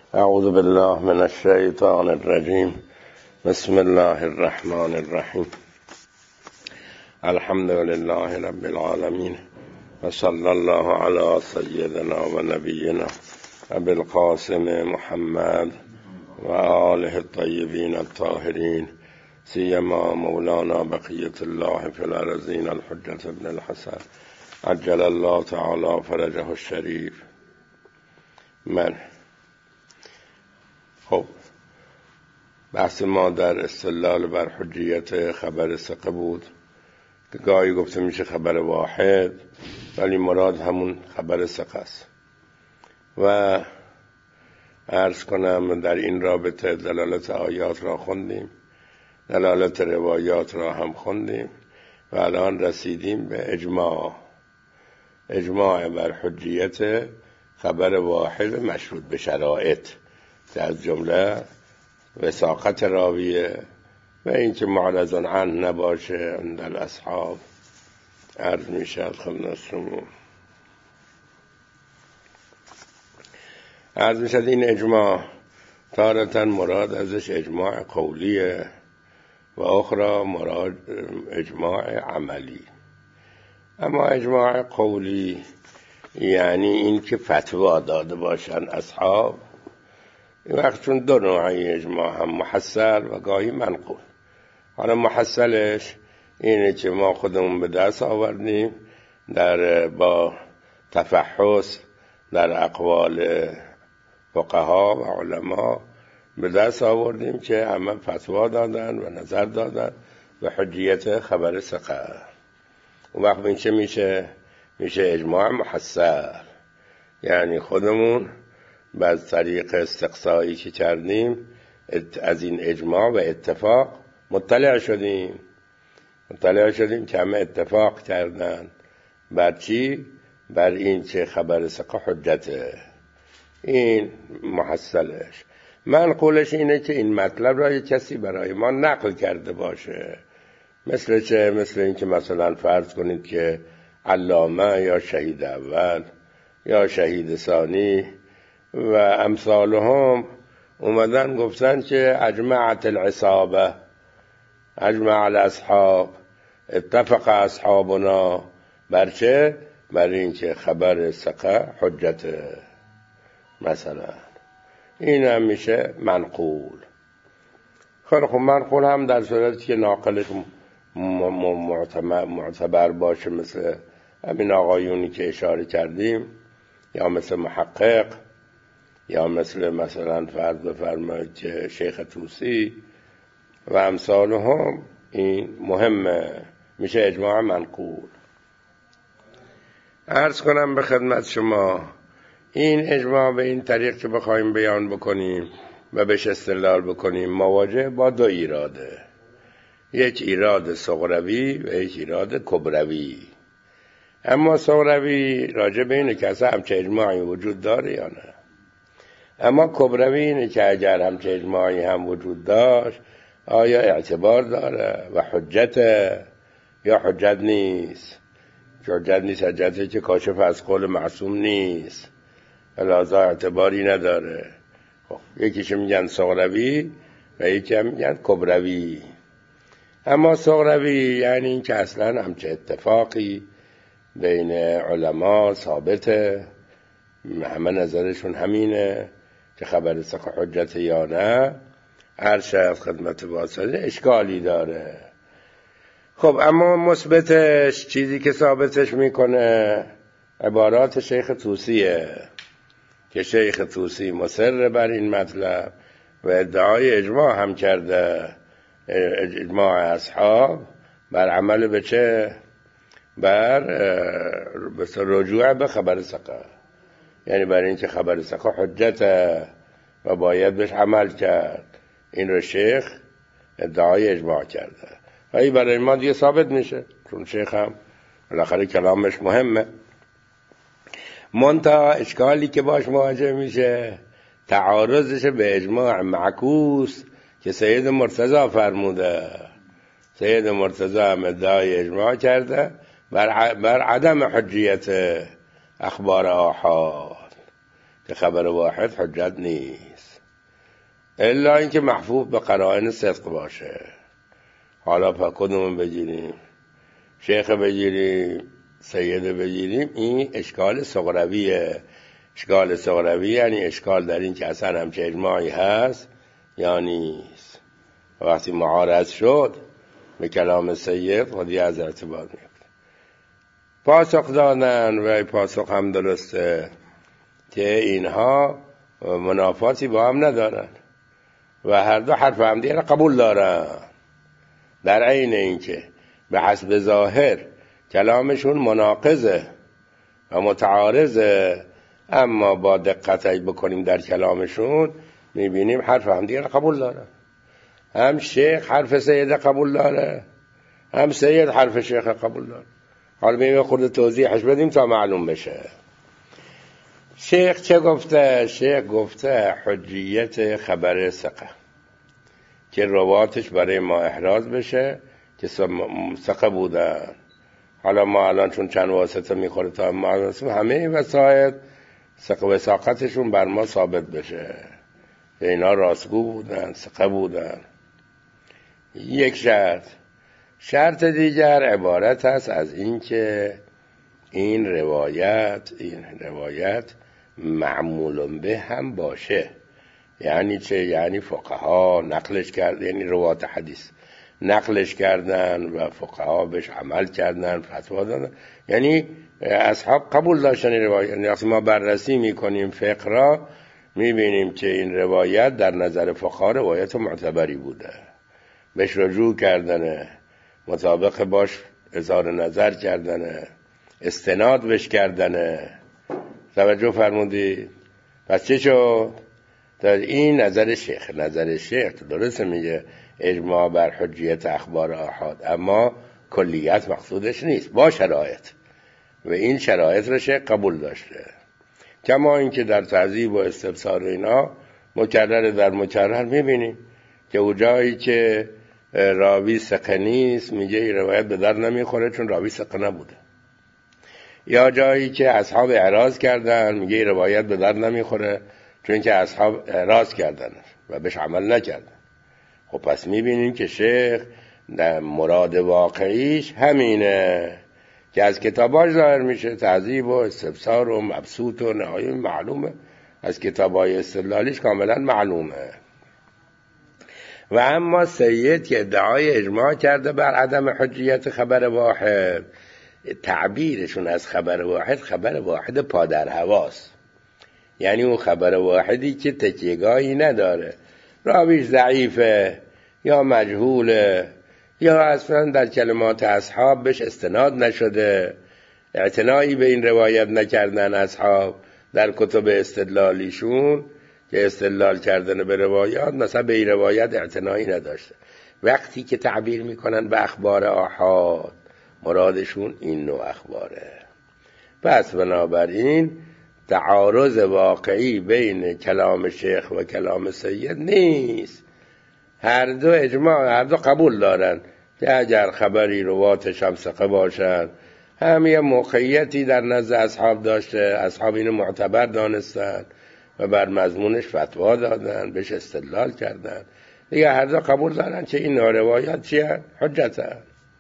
اعوذ بالله من الشیطان الرجیم. بسم الله الرحمن الرحیم. الحمد لله رب العالمین و صلی الله علی سیدنا و نبینا ابی القاسم محمد و آله الطیبین الطاهرین، سیما مولانا بقیت الله فی الارضین الحجة ابن الحسن عجل الله تعالی فرجه الشریف. خب بحث ما در استدلال بر حجیت خبر ثقه بود که گاهی گفته میشه خبر واحد، ولی مراد همون خبر ثقه است. و عرض کنم در این رابطه دلالت آیات را خوندیم، دلالت روایات را هم خوندیم و الان رسیدیم به اجماع بر حجیت خبر واحد مشروط به شرایط، که از جمله وثاقت راویه و اینکه معرض عنه نباشه عند الاصحاب. عرض میشد خدمتتون، عرض میشد این اجماع تارة مراد ازش اجماع قولیه و اخرى مراد اجماع عملی. اما اجماع قولی یعنی این که فتوا داده باشن اصحاب. این وقت چون دو نوعی اجماع، هم محصل و گاهی منقول. حالا محصلش اینه که ما خودمون به دست آوردیم با تفحص در اقوال فقها و علما، به دست آوردیم که همه فتوا دادن و نظر دادن و حجیت خبر ثقه. اون وقت این چه میشه اجماع محصل، یعنی خودمون از طریق استقصایی که کردیم از این اجماع و اتفاق مطلع شدیم که همه اتفاق کردن بر چی؟ بر این که خبر ثقه حجته. این محصلش. منقولش اینه که این مطلب را یک کسی برای ما نقل کرده باشه. مثل چه؟ مثل این که مثلا فرض کنید که علامه یا شهید اول یا شهید ثانی و امثالهم اومدن گفتن که اجمعت العصابه، اجمع الاصحاب، اتفق اصحابنا بر چه؟ بر این که خبر ثقه حجته. مثلا این هم میشه منقول. خب منقول هم در صورتی که ناقلش معتبر باشه، مثل همین آقایونی که اشاره کردیم، یا مثل محقق، یا مثلا فرض بفرمایید که شیخ طوسی و امثالهم. این مهمه، میشه اجماع منقول. عرض کنم به خدمت شما این اجماع به این طریق که بخوایم بیان بکنیم و بهش استدلال بکنیم مواجه با دو ایراده، یک ایراد صغروی و یک ایراد کبروی. اما صغروی راجع به اینه که اصلا همچه اجماعی وجود داره یا نه. اما کبروی اینه که اگر همچه اجماعی هم وجود داشت آیا اعتبار داره و حجت یا حجت نیست. حجتی که کاشف از قول معصوم نیست، لذا اعتباری نداره. خب یکیش میگن صغروی و یکی هم میگن کبروی. اما صغروی یعنی این که اصلا همچه اتفاقی بین علما ثابته، همه نظرشون همینه که خبر ثقه حجت یا نه. هر شخص خدمت واسطه اشکالی داره. خب اما مثبتش، چیزی که ثابتش میکنه، عبارات شیخ طوسیه که شیخ طوسی مصر بر این مطلب و ادعای اجماع هم کرده، اجماع اصحاب بر عمل به چه؟ بر رجوع به خبر ثقه، یعنی برای این که خبر ثقه حجته و باید بهش عمل کرد. این رو شیخ ادعای اجماع کرده و این برای ما دیگه ثابت میشه، چون شیخ هم بالاخره کلامش مهمه. منتها اشکالی که باش مواجه میشه تعارضش به اجماع معکوس که سید مرتضی فرموده. سید مرتضی هم ادعای اجماع کرده بر عدم حجیت اخبار آحاد، که خبر واحد حجت نیست الا اینکه محفوظ به قرائن صدق باشه. حالا پا کدوم بگیریم؟ شیخ بگیریم، سید بگیریم، این اشکال صغرویه. اشکال صغروی یعنی اشکال در این که اصلا همچه اجماعی هست یا نیست. وقتی معارض شد به کلام سید خودی از ارتباط میفته. پاسخ دادن و پاسخ هم درسته که اینها منافاتی با هم ندارن و هر دو حرف هم دیگه قبول دارن، در عین اینکه به حسب ظاهر کلامشون مناقضه و متعارضه، اما با دقت بکنیم در کلامشون میبینیم حرف هم دیگه قبول داره. هم شیخ حرف سید قبول داره، هم سید حرف شیخ قبول داره. حالا بیم خورده توضیحش بدیم تا معلوم بشه. شیخ چه گفته؟ شیخ گفته حجیت خبر ثقه که رواتش برای ما احراز بشه که ثقه بودن. حالا ما الان چون چند واسطه میخوره تا ما همه وسایل ثقه و ساقتشون بر ما ثابت بشه اینا راستگو بودن، ثقه بودن. یک شرط دیگر عبارت است از این که این روایت معمول به هم باشه. یعنی چه؟ یعنی فقها نقلش کرد، یعنی روات حدیث نقلش کردن و فقها بهش عمل کردن، فتوا دادن، یعنی اصحاب قبول داشتن این روایت. یعنی وقتی ما بررسی میکنیم فقه را میبینیم که این روایت در نظر فقها روایت معتبری بوده، بهش رجوع کردن، مطابق باش اظهار نظر کردن، استناد بهش کردن. توجه فرمودی؟ پس چه شد؟ در این نظر شیخ درسته میگه اجماع بر حجیت اخبار آحاد، اما کلیت مقصودش نیست، با شرایط، و این شرایط رو شیخ قبول داشته. کما اینکه در تعذیب و استبصار اینا مکرر در مکرر میبینیم که او جایی که راوی ثقه نیست میگه این روایت به در نمیخوره چون راوی ثقه نبوده، یا جایی که اصحاب اعراض کردن میگه این روایت به در نمیخوره چون که اصحاب اعراض کردن و بهش عمل نکردن. خب پس میبینیم که شیخ در مراد واقعیش همینه که از کتاباش ظاهر میشه، تعذیب و استبصار و مبسوط و نهایی معلومه، از کتابای استدلالیش کاملا معلومه. و اما سید که ادعای اجماع کرده بر عدم حجیت خبر واحد، تعبیرشون از خبر واحد پادر هواست. یعنی اون خبر واحدی که تکیه‌گاهی نداره، راویش ضعیفه یا مجهوله یا اصلا در کلمات اصحاب بهش استناد نشده، اعتنایی به این روایت نکردن اصحاب در کتب استدلالیشون که استدلال کردن به روایات، مثلا به این روایت اعتنایی نداشته. وقتی که تعبیر میکنن به اخبار آحاد مرادشون این نوع اخباره. پس بنابراین تعارض واقعی بین کلام شیخ و کلام سید نیست، هر دو اجماع، هر دو قبول دارن که اگر خبری رواتش هم ثقه باشن، هم یه موقعیتی در نزد اصحاب داشته، اصحاب اینو معتبر دانستن و بر مضمونش فتوا دادن، بهش استدلال کردن، دیگه هر دو قبول دارن که این روایات چیه؟ حجته.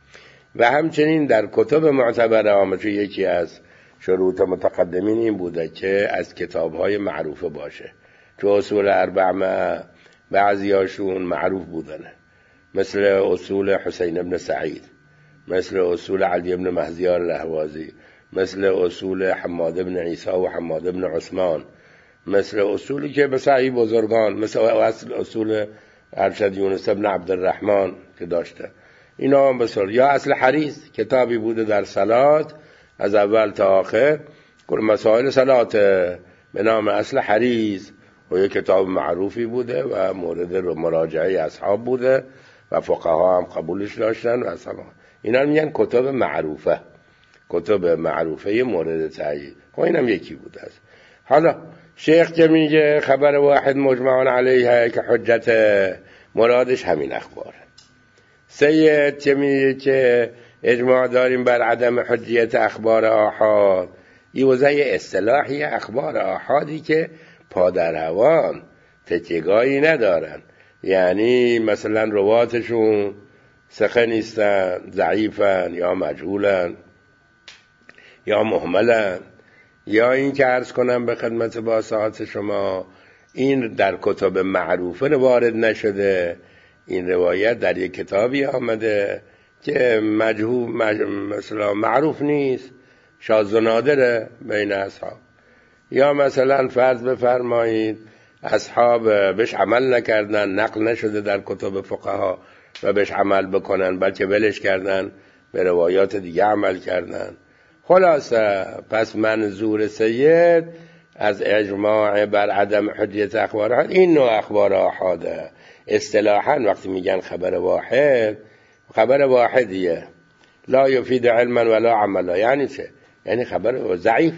و همچنین در کتب معتبر آمده یکی از شروط متقدمین این بوده که از کتاب‌های معروفه باشه، چون اصول اربعه بعضیاشون معروف بودنه، مثل اصول حسین ابن سعید، مثل اصول علی ابن مهدیار الاهوازی، مثل اصول حماد ابن عیسی و حماد ابن عثمان، مثل اصولی که بسعی بزرگان، مثل اصول ارشد یونس ابن عبدالرحمن که داشته. اینا هم بسیار. یا اصل حریز، کتابی بوده در صلات از اول تا آخر کل مسائل صلات به نام اصل حریز، و یک کتاب معروفی بوده و مورد مراجعه اصحاب بوده و فقها هم قبولش داشتن و اصحاب. اینا میگن کتاب معروفه، کتاب معروفه مورد تایید. خب اینم یکی بوده است. حالا شیخ که میگه خبر واحد مجمعان علیه که حجت، مرادش همین اخباره. سید که میگه که اجماع داریم بر عدم حجیت اخبار آحاد، این وضعی اصطلاحی اخبار آحادی که پادرهوان تکیگاهی ندارن، یعنی مثلا رواتشون ثقه نیستن، ضعیفن یا مجهولن یا مهملن، یا این که عرض کنم به خدمت با ساعت شما این در کتب معروفه وارد نشده. این روایت در یک کتابی آمده که مثلا معروف نیست، شاذ و نادره بین اصحاب، یا مثلا فرض بفرمایید اصحاب بهش عمل نکردن، نقل نشده در کتب فقها و بهش عمل بکنن، بلکه ولش کردن به روایات دیگه عمل کردن. خلاصه پس منظور سید از اجماع بر عدم حجیت اخبار آحاد این نوع اخبار آحاده. اصطلاحاً وقتی میگن خبر واحد، خبر واحدیه لا یفید علما ولا عملا. یعنی چه؟ یعنی خبر ضعیف.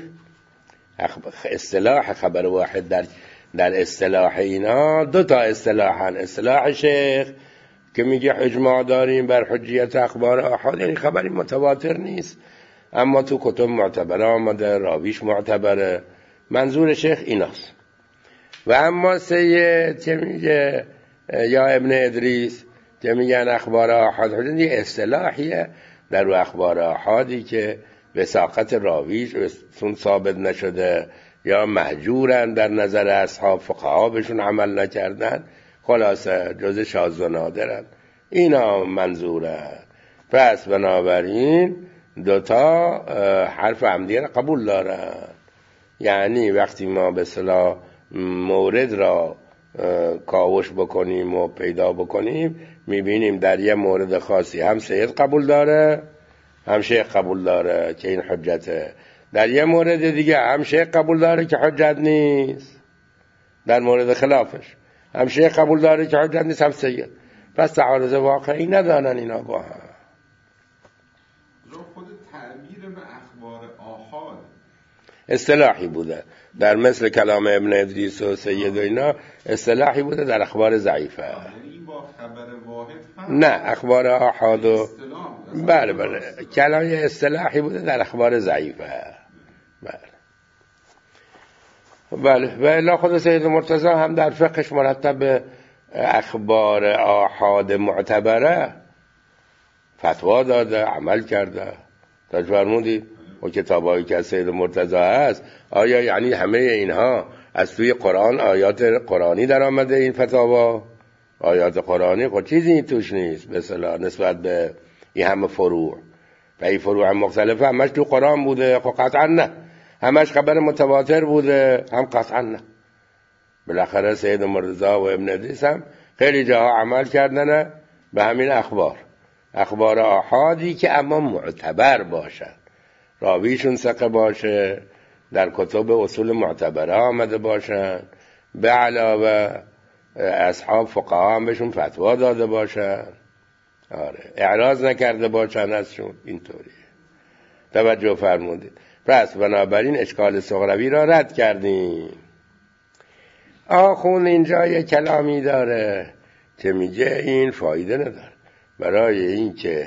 اصطلاح خبر واحد در اصطلاح اینا دو تا اصطلاحن. اصطلاح شیخ که میگه اجماع داریم بر حجیت اخبار آحاد، یعنی خبری متواتر نیست اما تو کتب معتبره آمده، راویش معتبره. منظور شیخ ایناست. و اما سید که میگه یا ابن ادریس که میگن اخبار آحاد حجیت، یه اصطلاحیه در اخبار آحادی که وثاقت راویش سون ثابت نشده یا مهجورن در نظر اصحاب، فقها بهشون عمل نکردن، خلاصه جز شاذ و نادرن. اینا منظوره. پس بنابراین دوتا حرف عمدی را قبول دارن. یعنی وقتی ما به اصطلاح مورد را کاوش بکنیم و پیدا بکنیم، میبینیم در یه مورد خاصی هم سید قبول داره هم شیخ قبول داره که این حجته، در یه مورد دیگه هم شیخ قبول داره که حجت نیست، در مورد خلافش هم شیخ قبول داره که حجت نیست هم سید. پس تعارض واقعی ندارن اینا با هم. خود تعبیر به اخبار آحاد اصطلاحی بوده در مثل کلام ابن ادریس و سید و اینا، اصطلاحی بوده در اخبار ضعیفه. یعنی با خبر واحد هم نه، اخبار آحاد و بله کلام اصطلاحی بوده در اخبار ضعیفه. بله و الا خود سید مرتضی هم در فقهش مرتب اخبار آحاد معتبره فتوا داده، عمل کرده. تا فرمودید و کتابایی که از سید مرتضی هست، آیا یعنی همه اینها از توی قرآن آیات قرآنی در آمده این فتاوا؟ آیات قرآنی خود چیزی توش نیست به اصطلاح نسبت به این همه فروع، و این فروع هم مختلفه، همش تو قرآن بوده؟ خب قطعا نه. همش خبر متواتر بوده؟ هم قطعا نه. بالاخره سید مرتضی و ابن ادریس هم خیلی جاها عمل کردن به همین اخبار آحادی که اما معتبر باشن، راویشون ثقه باشه، در کتب اصول معتبره آمده باشن، به علاوه اصحاب فقها هم بهشون فتوا داده باشن، اعراض نکرده باشن ازشون. اینطوریه. توجه فرمودید. پس بنابراین اشکال صغروی را رد کردیم. آخون اینجا یه کلامی داره که میگه این فایده نداره برای این که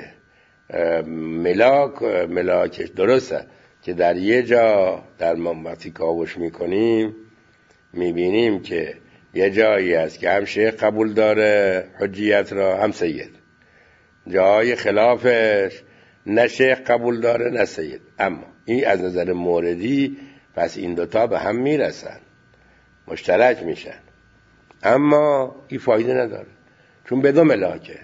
ملاکش درسته که در یه جا در وقتی کاوش میکنیم میبینیم که یه جایی هست که هم شیخ قبول داره حجیت را هم سید، جای خلافش نه شیخ قبول داره نه سید. اما این از نظر موردی پس این دوتا به هم میرسن، مشترک میشن، اما این فایده نداره چون به دو ملاکه.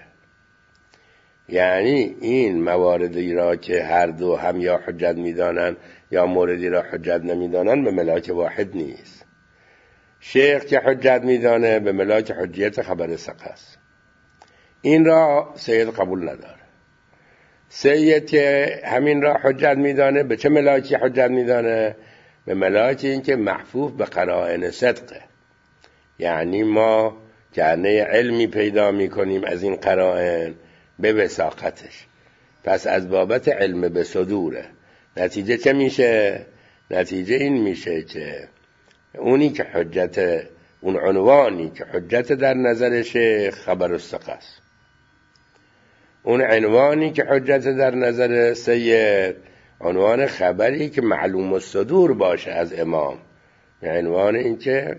یعنی این مواردی را که هر دو هم یا حجت میدانن یا موردی را حجت نمیدانن به ملاک واحد نیست. شیخ که حجت میدانه به ملاک حجیت خبر ثقه است، این را سید قبول نداره. سید که همین را حجت میدانه به چه ملاکی حجت میدانه؟ به ملاک این که محفوف به قرائن صدقه، یعنی ما جنه علمی پیدا میکنیم از این قرائن به وثاقتش، پس از بابت علم به صدوره. نتیجه چه میشه؟ نتیجه این میشه که اونی که حجت، اون عنوانی که حجت در نظر شیخ خبر الثقه است، اون عنوانی که حجت در نظر سید عنوان خبری که معلوم الصدور باشه از امام، عنوان این که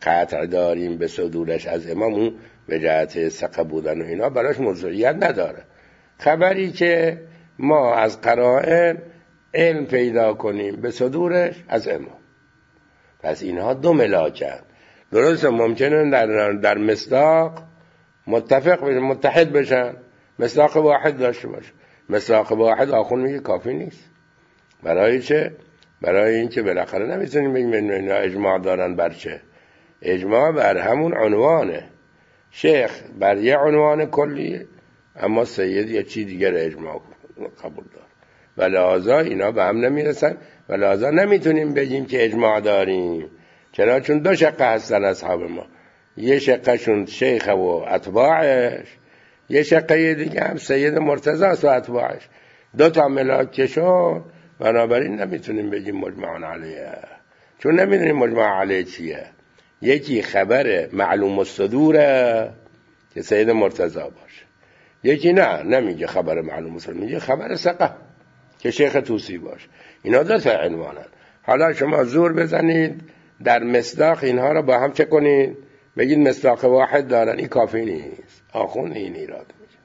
قطع داریم به صدورش از امام، اون به جهت ثقه بودن و اینا براش موضوعیت نداره. خبری که ما از قرائن علم پیدا کنیم به صدورش از امام، پس اینها دو ملاکن. درسته ممکنه در مصداق متفق بشن، متحد بشن، مصداق واحد داشته باشه. مصداق واحد آخون میگه کافی نیست. برای چه؟ برای اینکه بالاخره نمیتونیم بگیم اینا اجماع دارن بر چه؟ اجماع بر همون عنوانه. شیخ بر یه عنوان کلیه، اما سید یه چی دیگر اجماع قبول دار و لحاظا اینا به هم نمیرسن و لحاظا نمیتونیم بگیم که اجماع داریم. چرا؟ چون دو شقه هستن اصحاب ما، یه شقه شون شیخ و اتباعش، یه شقه دیگه هم سید مرتضی و اتباعش، دو تا ملاکشون. بنابراین نمیتونیم بگیم مجمع علیه، چون نمیدونیم مجمع علیه چیه. یکی خبر معلوم الصدوره که سید مرتضی باشه، یکی نمیگه خبر معلوم الصدور، میگه خبر ثقه که شیخ توسی باشه. اینا دو تا عنوانن. حالا شما زور بزنید در مصداق اینها رو با هم چه کنید، بگید مصداق واحد دارن، این کافی نیست. آخون این ایراد میشه.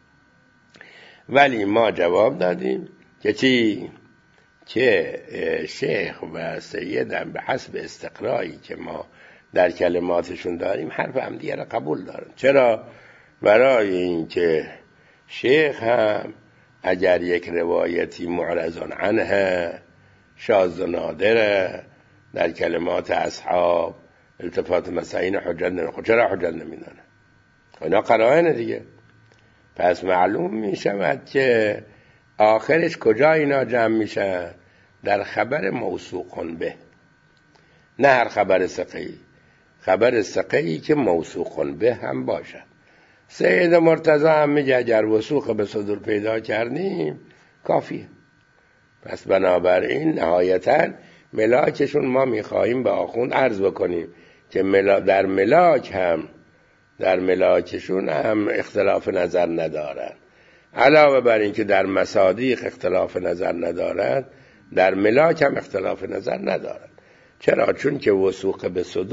ولی ما جواب دادیم که چی؟ که شیخ و سیدم به حسب استقرایی که ما در کلماتشون داریم حرف هم دیگه را قبول دارن. چرا؟ برای اینکه شیخ هم اگر یک روایتی معرضان عنه، شاذ و نادره، در کلمات اصحاب التفات مسائین حجت نمیدونه. چرا حجت نمیدونه؟ اینا قرائن دیگه. پس معلوم میشود که آخرش کجا اینا جمع میشن؟ در خبر موثوق به، نه هر خبر ثقه‌ای، خبر ثقه‌ای که موثوق به هم باشد. سید مرتضی هم میگه اگر وثوق به صدور پیدا کردیم کافیه. پس بنابراین نهایتاً ملاکشون ما میخواهیم به آخوند عرض بکنیم که در ملاکشون هم اختلاف نظر ندارن. علاوه بر این که در مصادیق اختلاف نظر ندارن، در ملاک هم اختلاف نظر ندارن. چرا؟ چون که وثوق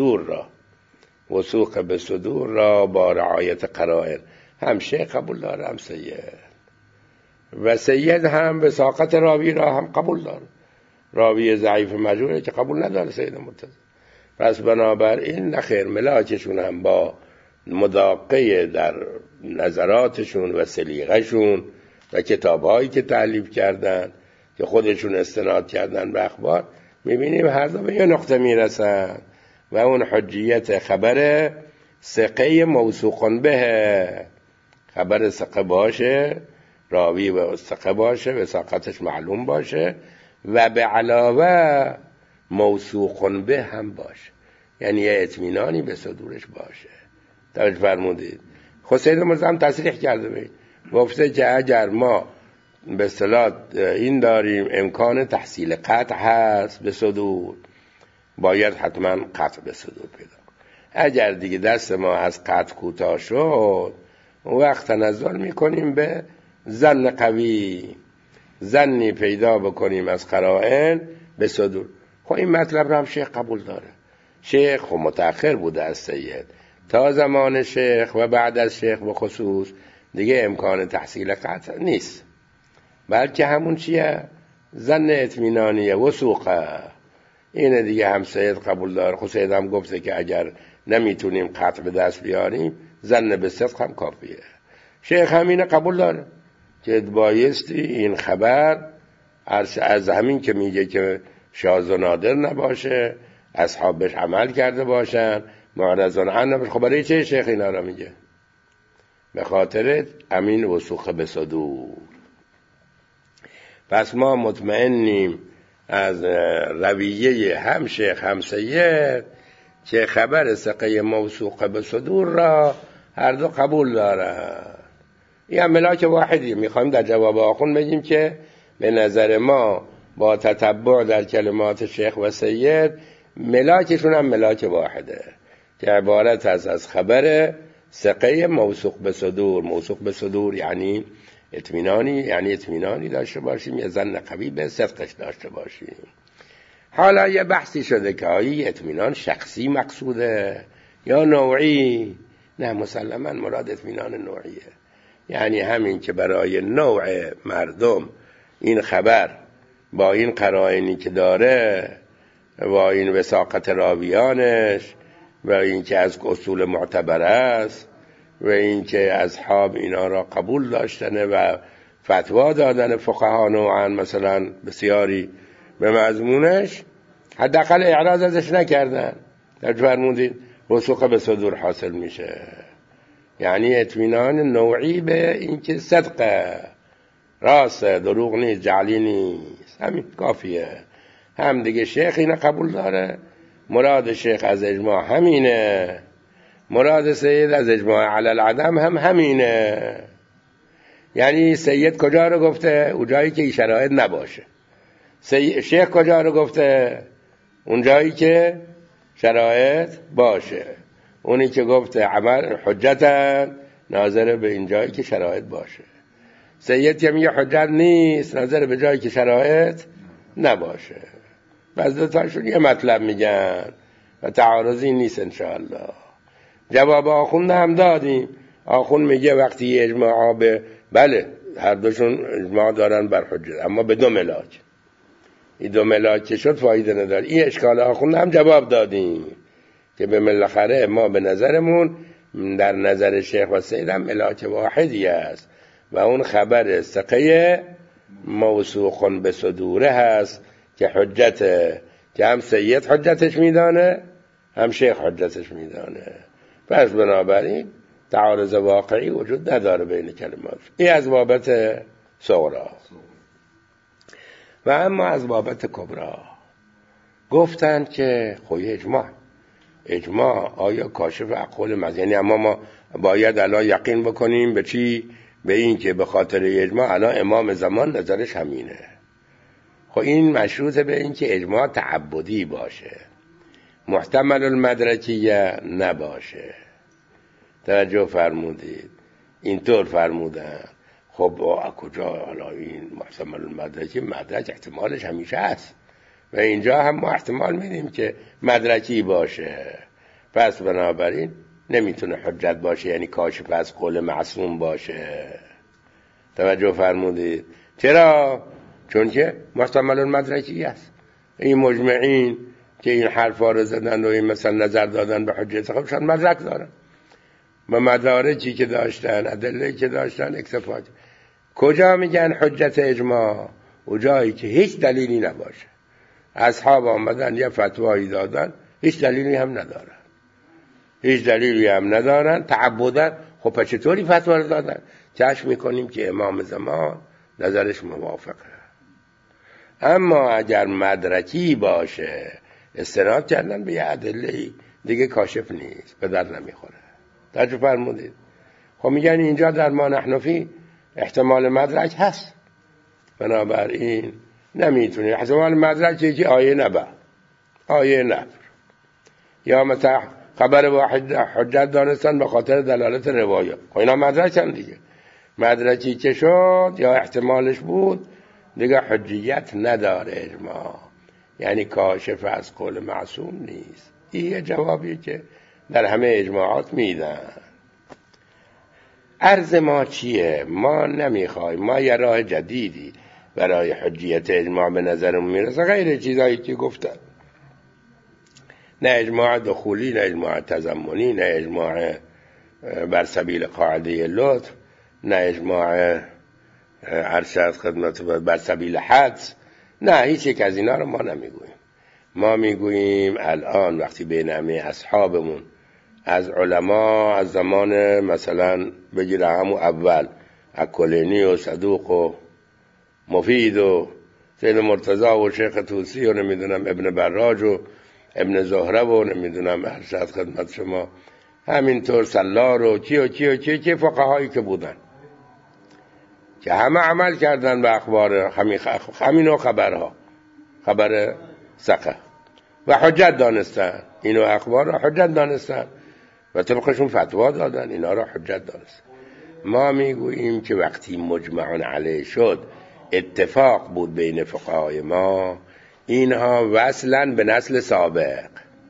به صدور را با رعایت قرائن هم شیخ قبول داره هم سید، و سید هم وثاقت راوی را هم قبول داره. راوی ضعیف مجهوله که قبول نداره سید مرتضی. پس بنابراین نخیر، ملاکشون هم با مداقه در نظراتشون و سلیقهشون و کتابهایی که تألیف کردن که خودشون استناد کردن به اخبار، میبینیم هر دو به یه نقطه میرسن و اون حجیت خبر ثقه موثوق به، خبر ثقه باشه، راوی و ثقه باشه، وثاقتش معلوم باشه و به علاوه موثوق به هم باشه، یعنی یه اطمینانی به صدورش باشه. توجه فرمودید؟ خود سید مرتضی هم تصریح کرده بود، گفته که اگر ما به اصطلاح این داریم امکان تحصیل قطع هست به صدور، باید حتما قطع به صدور پیدا کنیم. اگر دیگه دست ما از قطع کوتاه شد، اون وقت تنزل میکنیم به ظن قوی، ظنی پیدا بکنیم از قرائن به صدور. خب این مطلب رو هم شیخ قبول داره. شیخ خب متأخر بوده از سید، تا زمان شیخ و بعد از شیخ به خصوص دیگه امکان تحصیل قطع نیست، بلکه همون چیه؟ ظن اطمینانیه، وثوقه. اینه دیگه هم سید قبول داره. خود سید هم گفته که اگر نمیتونیم قطع به دست بیاریم، ظن به صدق هم کافیه. شیخ هم اینه قبول داره که بایستی این خبر از همین که میگه که شاذ و نادر نباشه، اصحاب بهش عمل کرده باشن، معرضان عنه نباشه. خب برای چه شیخ اینا را میگه؟ به خاطر امین وثوق به صدور. پس ما مطمئنیم از رویه هم شیخ هم سید که خبر ثقه موثوق به صدور را هر دو قبول دارن. این هم ملاک واحدی. میخوایم در جواب آخون بگیم که به نظر ما با تتبع در کلمات شیخ و سید ملاکشون هم ملاک واحده که عبارت از خبر ثقه موثوق به صدور. موثوق به صدور یعنی اطمینانی، یعنی اطمینانی داشته باشیم، یه ظن قوی به صدقش داشته باشیم. حالا یه بحثی شده که آیا اطمینان شخصی مقصوده یا نوعی؟ نه، مسلما مراد اطمینان نوعیه. یعنی همین که برای نوع مردم این خبر با این قرائنی که داره و این وثاقت راویانش و این که از اصول معتبر است و این که اصحاب اینا را قبول داشتنه و فتوا دادن فقها نوعا مثلا بسیاری به مضمونش، حداقل اعراض ازش نکردن، در فرمودید وثوق به صدور حاصل میشه. یعنی اطمینان نوعی به این که صدقه، راسته، دروغ نیست، جعلی نیست، همین کافیه. هم دیگه شیخ اینو قبول داره، مراد شیخ از اجماع همینه، مراد سید از اجماع علی العدم هم همینه. یعنی سید کجا رو گفته؟ اون جایی که این شرایط نباشه. شیخ کجا رو گفته؟ اون جایی که شرایط باشه. اونی که گفته عمل حجتن ناظر به این جایی که شرایط باشه. سید که میگه حجت نیست ناظر به جایی که شرایط نباشه. بعض دوتاشون یه مطلب میگن و تعارضی نیست انشاءالله. جواب آخوند هم دادیم. آخوند میگه وقتی اجماع به بله هر دوشون اجماع دارن بر حجت، اما به دو ملاک. این دو ملاک که شد فایده نداره. این اشکال آخوند هم جواب دادیم که به بالاخره ما به نظرمون در نظر شیخ و سید هم ملاک واحدی است و اون خبر ثقه موثوق به صدوره هست که حجته، که هم سید حجتش میدانه هم شیخ حجتش میدانه. پس بنابراین تعارض واقعی وجود نداره بین کلمات. این از بابت صغرا. و اما از بابت کبرا گفتن که خوی اجماع آیا کاشف اقوال مذهب، یعنی اما ما باید الان یقین بکنیم به چی؟ به این که به خاطر اجماع الان امام زمان نظرش همینه. خب این مشروطه به این که اجماع تعبدی باشه، محتمل المدرکیه نباشه. توجه فرمودید؟ اینطور فرمودن. خب کجا حالا این محتمل المدرکی؟ مدرک احتمالش همیشه هست و اینجا هم ما احتمال میدیم که مدرکی باشه. پس بنابراین نمیتونه حجت باشه، یعنی کاشف از قول معصوم باشه. توجه فرمودید؟ چرا؟ چون که محتمل المدرکی است. این مجمعین که این حرفا رو زدن و این مثلا نظر دادن به حجت، خب شان مدرک دارن و مدارجی که داشتن، ادله که داشتن، اکتفا. کجا میگن حجت اجماع؟ او جایی که هیچ دلیلی نباشه. اصحاب آمدن یه فتوایی دادن، هیچ دلیلی هم ندارن، تعبدن. خب پس چطوری فتوا رو دادن؟ چشم میکنیم که امام زمان نظرش موافقه. اما اگر مدرکی باشه استناد کردن به یه ادله دیگه کاشف نیست، به در نمیخوره. توجه فرمودید؟ خب میگن اینجا در ما نحنفی احتمال مدرک هست، بنابراین نمیتونی. احتمال مدرک یکی آیه نبر یا مثلا خبر واحد حجت دانستن به خاطر دلالت روایات. خب اینا مدرکن دیگه. مدرکی که شد یا احتمالش بود دیگه حجیت نداره اجماع، یعنی کاشف از قول معصوم نیست. این یه جوابی که در همه اجماعات میدن. عرض ما چیه؟ ما نمیخوایم، ما یه راه جدیدی برای حجیت اجماع به نظرمون میرسه، غیر چیزایی که گفتن. نه اجماع دخولی، نه اجماع تضمنی، نه اجماع بر سبیل قاعده لطف، نه اجماع ارشد خدمت بر سبیل حدس. نه، هیچ یک از اینا رو ما نمیگوییم. ما میگوییم الان وقتی بین همه اصحابمون از علما از زمان مثلا بگیره همون اول اکلینی و صدوق و مفید و سید مرتضی و شیخ توسی و نمیدونم ابن براج و ابن زهره و نمیدونم ارشد خدمت شما، همینطور سلار و کی فقهایی که بودن که همه عمل کردن به اخبار همینو خبرها، خبر ثقه و حجت دانستن، اینو اخبار را حجت دانستن و طبقشون فتوا دادن، اینا را حجت دانستن. ما میگوییم که وقتی مجمع علیه شد، اتفاق بود بین فقهای ما اینها وصلن به نسل سابق.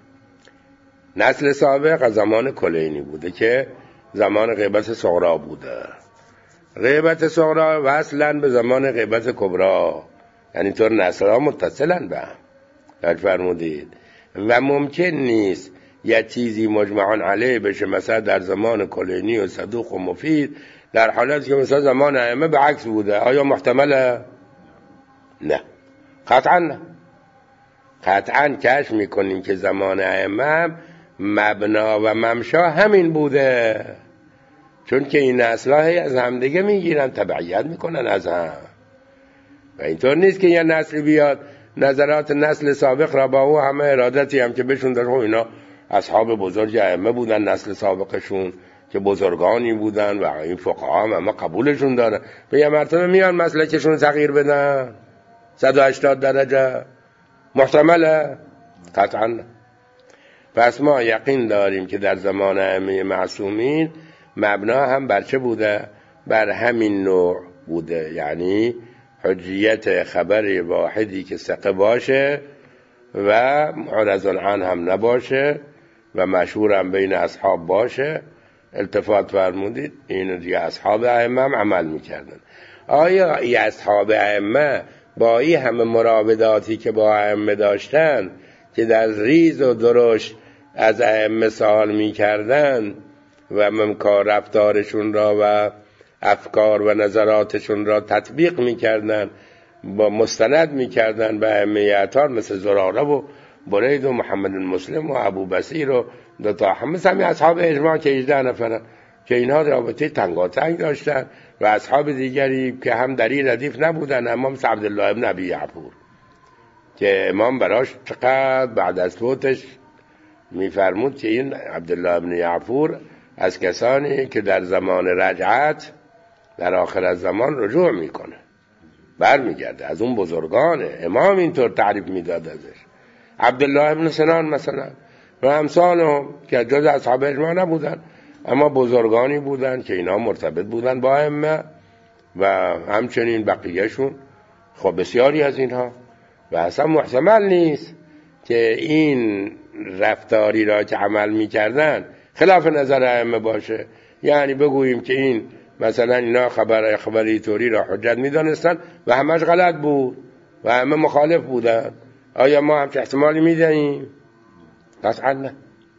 نسل سابق از زمان کلینی بوده که زمان غیبت صغرا بوده. غیبت صغرا وصلن به زمان غیبت کبرا، یعنی طور نسل ها متصلن به هم. فرمودید و ممکن نیست یه چیزی مجمعان علیه بشه مثلا در زمان کلینی و صدوق و مفید در حالتی که مثلا زمان ائمه به عکس بوده. آیا محتمله؟ نه، قطعا نه. قطعا کشف میکنیم که زمان ائمه مبنا و ممشا همین بوده، چون که این نسل‌ها از همدیگه میگیرن، تبعیت میکنن از هم. و اینطور نیست که یه نسل بیاد نظرات نسل سابق را با او همه ارادتی هم که بهشون داره، اینا اصحاب بزرگ ائمه بودن، نسل سابقشون که بزرگانی بودن و این فقها هم همه قبولشون داره، به یه مرتبه میان مسلکشون تغییر بدن 180 درجه. محتمله؟ قطعا نه. پس ما یقین داریم که در زمان ائمه معصومین مبنا هم بر چه بوده؟ بر همین نوع بوده، یعنی حجیت خبر واحدی که ثقه باشه و معرض عنه هم نباشه و مشهور هم بین اصحاب باشه. التفات فرمودید اینو دیگه اصحاب ائمه هم عمل میکردن. آیا ای اصحاب ائمه با این همه مراوداتی که با ائمه داشتن که در ریز و درشت از ائمه سوال میکردن و ممکن رفتارشون را و افکار و نظراتشون را تطبیق میکردن، با مستند میکردن به ائمه اعتبار مثل زراره و برید و محمد مسلم و ابو بصیر و دوتا همه اصحاب اجماع که 18 نفرن که اینها رابطه تنگاتنگ داشتن و اصحاب دیگری که هم در این ردیف نبودن. امام عبدالله ابن ابی یعفور که امام براش چقدر بعد از فوتش میفرمود که این عبدالله ابن یعفور از کسانی که در زمان رجعت در آخر از زمان رجوع میکنه، برمیگرده، از اون بزرگانه. امام اینطور تعریف میداد ازش. عبدالله ابن سنان مثلا و امثالهم که جز اصحاب اجماع نبودن اما بزرگانی بودن که اینا مرتبط بودن با ائمه و همچنین بقیهشون. خب بسیاری از اینها و اصلا محتمل نیست که این رفتاری را که عمل میکردن خلاف نظر ائمه باشه. یعنی بگوییم که این مثلا اینا خبری طوری را حجت میدانستن و همش غلط بود و همه مخالف بودن. آیا ما همچه احتمالی میدهیم؟ قطعا نه.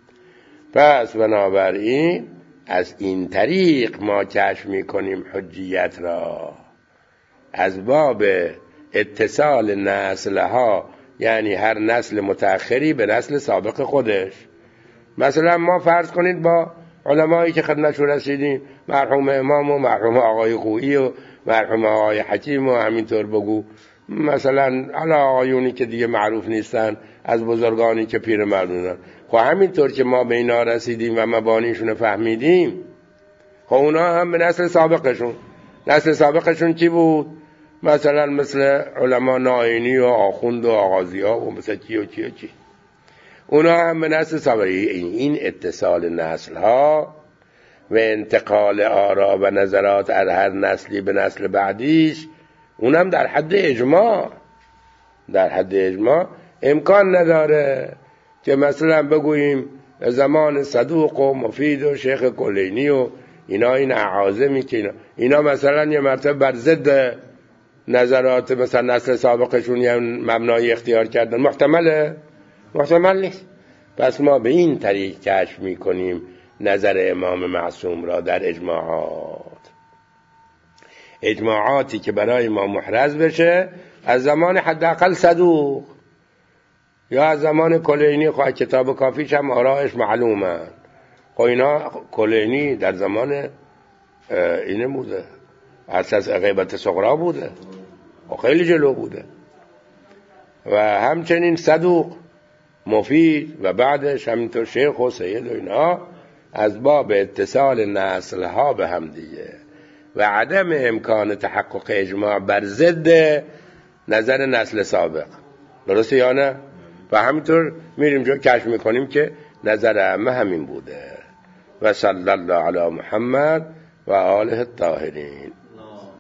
پس بنابراین از این طریق ما کشف میکنیم حجیت را از باب اتصال نسلها، یعنی هر نسل متأخری به نسل سابق خودش. مثلا ما فرض کنید با علمایی که خدمتشون رسیدیم، مرحوم امام و مرحوم آقای خویی و مرحوم آقای حکیم و همینطور بگو، مثلا علا آقایونی که دیگه معروف نیستن از بزرگانی که پیر مردونن. خب همینطور که ما به اینا رسیدیم و مبانیشون فهمیدیم، خب اونا هم به نسل سابقشون. نسل سابقشون کی بود؟ مثلا مثل علما نائینی و آخوند و آغازی ها و مثل کی و کی و کی. اونا هم به نسل سابقی. این اتصال نسل ها و انتقال آرا و نظرات از هر نسلی به نسل بعدیش، اونم در حد اجماع. در حد اجماع امکان نداره که مثلا بگوییم زمان صدوق و مفید و شیخ کلینی و اینا این اعاظمی که اینا مثلا یه مرتبه بر ضد نظرات مثلا نسل سابقشون یه مبنای اختیار کردن. محتمله؟ محتمل نیست. پس ما به این طریق کشف میکنیم نظر امام معصوم را در اجماعاتی که برای ما محرز بشه از زمان حداقل صدوق یا از زمان کلینی. خواهد کتاب کافیش هم آرائش معلومه. خب اینا کلینی در زمان اینه بوده، اساس غیبت صغرا بوده و خیلی جلو بوده. و همچنین صدوق، مفید و بعدش همینطور شیخ و سید و اینا از باب اتصال نسل ها به هم دیگه و عدم امکان تحقق اجماع بر ضد نظر نسل سابق. درسته یا نه؟ و همینطور میریم جو کشف میکنیم که نظر ائمه همین بوده. و صلی الله علی محمد و آله الطاهرین.